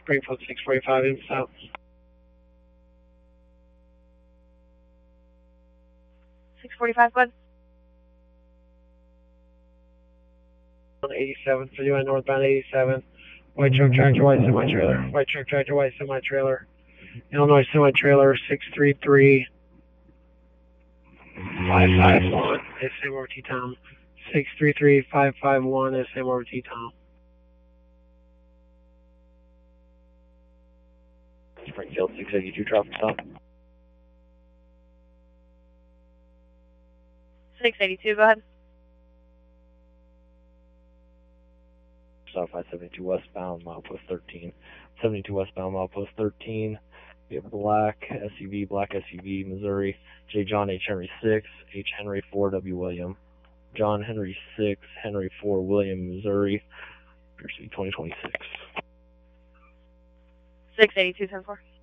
Springfield 645 in south. 645, bud. 87 for you on northbound 87. White truck tractor, white semi-trailer. White truck tractor, white semi-trailer. Illinois semi-trailer 633 551. SMRT Tom. 633 551 SMRT Tom. Springfield 682 traffic stop. 682, go ahead. Stop 572 westbound, milepost 13. 72 westbound, milepost 13. We have black SUV, Missouri. J. John H. Henry 6, H. Henry 4, W. William. John Henry 6, Henry 4, William, Missouri. Appears to be 2026. 682, 10-4.